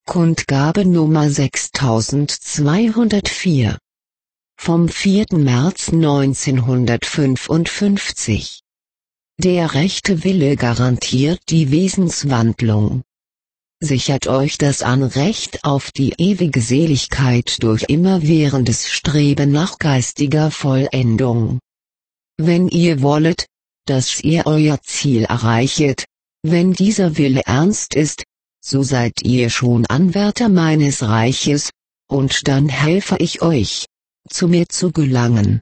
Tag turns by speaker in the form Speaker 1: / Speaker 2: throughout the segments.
Speaker 1: Kundgabe Nummer 6204. Vom 4. März 1955. Der rechte Wille garantiert die Wesenswandlung. Sichert euch das Anrecht auf die ewige Seligkeit durch immerwährendes Streben nach geistiger Vollendung. Wenn ihr wollet, dass ihr euer Ziel erreichet, wenn dieser Wille ernst ist, so seid ihr schon Anwärter meines Reiches, und dann helfe ich euch, zu mir zu gelangen.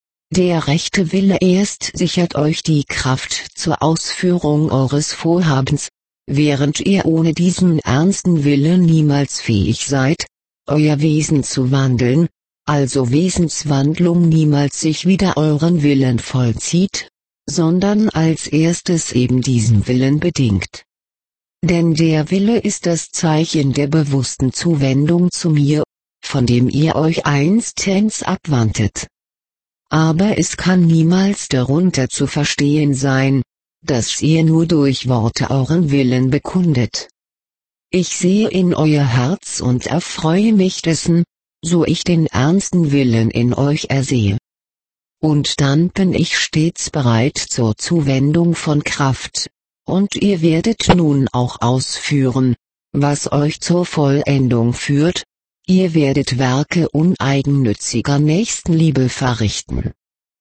Speaker 1: Der rechte Wille erst sichert euch die Kraft zur Ausführung eures Vorhabens, während ihr ohne diesen ernsten Willen niemals fähig seid, euer Wesen zu wandeln, also Wesenswandlung niemals sich wider euren Willen vollzieht, sondern als erstes eben diesen Willen bedingt. Denn der Wille ist das Zeichen der bewussten Zuwendung zu mir, von dem ihr euch einstens abwandtet. Aber es kann niemals darunter zu verstehen sein, dass ihr nur durch Worte euren Willen bekundet. Ich sehe in euer Herz und erfreue mich dessen, so ich den ernsten Willen in euch ersehe. Und dann bin ich stets bereit zur Zuwendung von Kraft, und ihr werdet nun auch ausführen, was euch zur Vollendung führt, ihr werdet Werke uneigennütziger Nächstenliebe verrichten.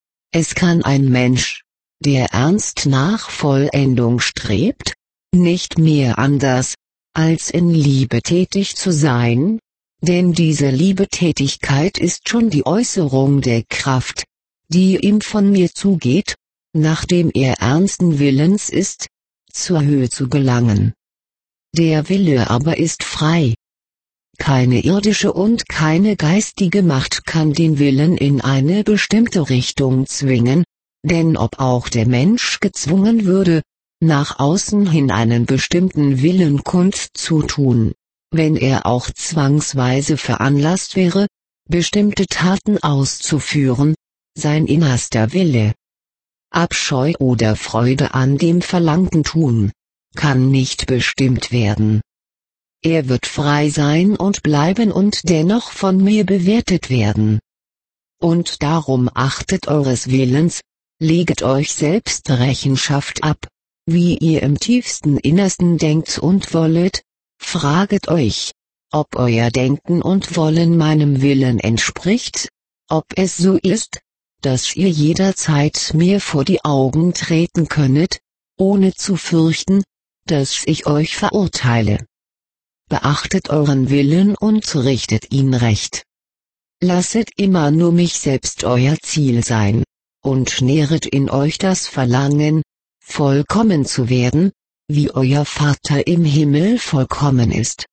Speaker 1: Es kann ein Mensch, der ernst nach Vollendung strebt, nicht mehr anders, als in Liebe tätig zu sein, denn diese Liebetätigkeit ist schon die Äußerung der Kraft, die ihm von mir zugeht, nachdem er ernsten Willens ist, zur Höhe zu gelangen. Der Wille aber ist frei. Keine irdische und keine geistige Macht kann den Willen in eine bestimmte Richtung zwingen, denn ob auch der Mensch gezwungen würde, nach außen hin einen bestimmten Willen kundzutun, wenn er auch zwangsweise veranlasst wäre, bestimmte Taten auszuführen, sein innerster Wille, Abscheu oder Freude an dem verlangten Tun, kann nicht bestimmt werden. Er wird frei sein und bleiben und dennoch von mir bewertet werden. Und darum achtet eures Willens, leget euch selbst Rechenschaft ab, wie ihr im tiefsten Innersten denkt und wollet, fraget euch, ob euer Denken und Wollen meinem Willen entspricht, ob es so ist, dass ihr jederzeit mir vor die Augen treten könnet, ohne zu fürchten, dass ich euch verurteile. Beachtet euren Willen und richtet ihn recht. Lasset immer nur mich selbst euer Ziel sein, und nähret in euch das Verlangen, vollkommen zu werden, wie euer Vater im Himmel vollkommen ist.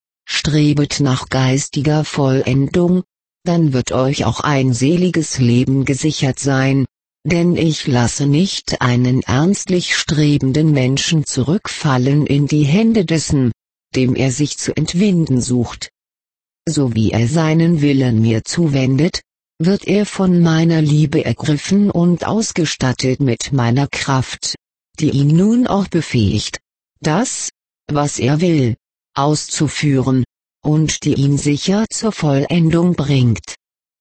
Speaker 1: Strebet nach geistiger Vollendung, dann wird euch auch ein seliges Leben gesichert sein, denn ich lasse nicht einen ernstlich strebenden Menschen zurückfallen in die Hände dessen, dem er sich zu entwinden sucht. So wie er seinen Willen mir zuwendet, wird er von meiner Liebe ergriffen und ausgestattet mit meiner Kraft, die ihn nun auch befähigt, das, was er will, auszuführen, und die ihn sicher zur Vollendung bringt.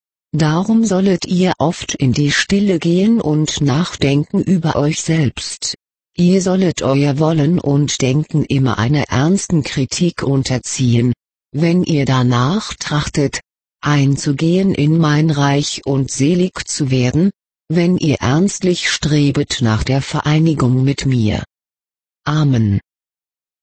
Speaker 1: Darum sollet ihr oft in die Stille gehen und nachdenken über euch selbst. Ihr sollet euer Wollen und Denken immer einer ernsten Kritik unterziehen, wenn ihr danach trachtet, einzugehen in mein Reich und selig zu werden, wenn ihr ernstlich strebet nach der Vereinigung mit mir. Amen.